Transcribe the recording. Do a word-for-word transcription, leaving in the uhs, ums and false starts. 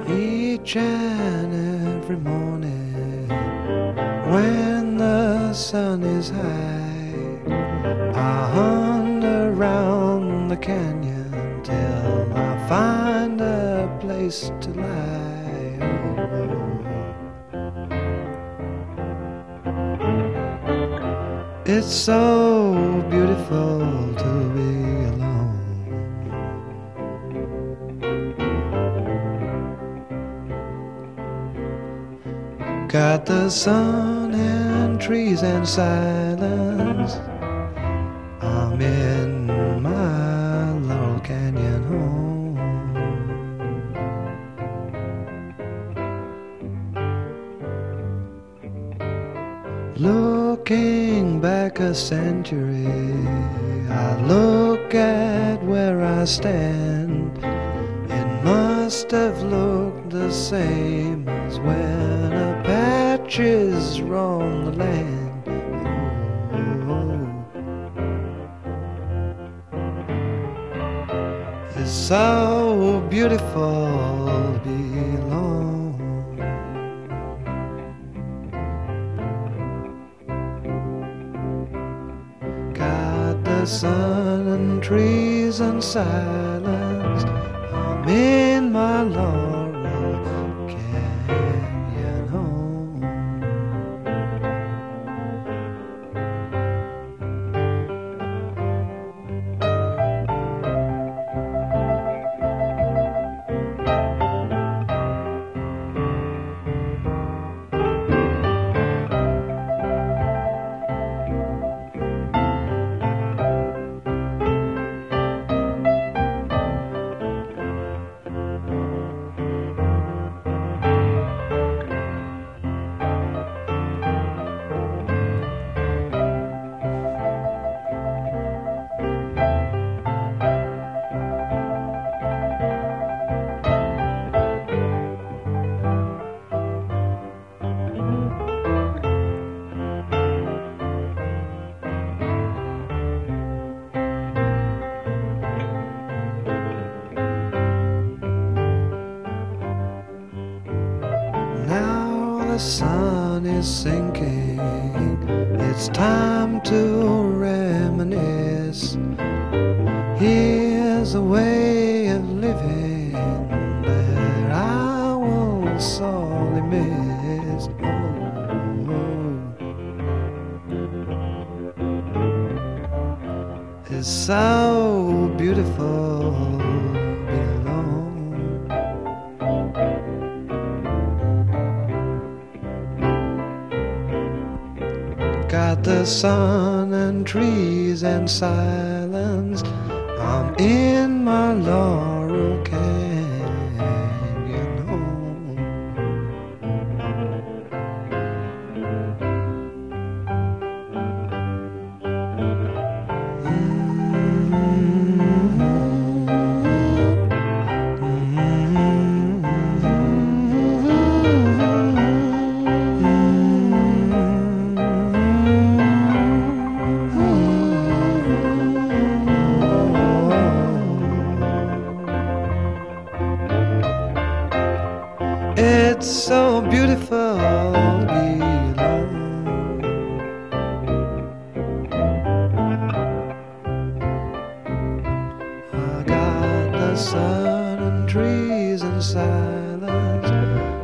Each and every morning when the sun is high, I hunt around the canyon till I find a place to lie. Oh, it's so beautiful to be alone. Got the sun and trees and silence. I'm in my Laurel Canyon home. Looking back a century, I look at where I stand. It must have looked the same as when Apaches roamed the land. Oh, it's so beautiful to be alone. Got the sun and trees and silence. I'm in my Laurel Canyon home. Now the sun is sinking, it's time to reminisce. Here's a way of living that I will sorely miss. Oh, it's so beautiful to be alone. Got the sun and trees and silence. I'm in my Laurel Canyon home. It's so beautiful to be alone. I got the sun and trees and silence.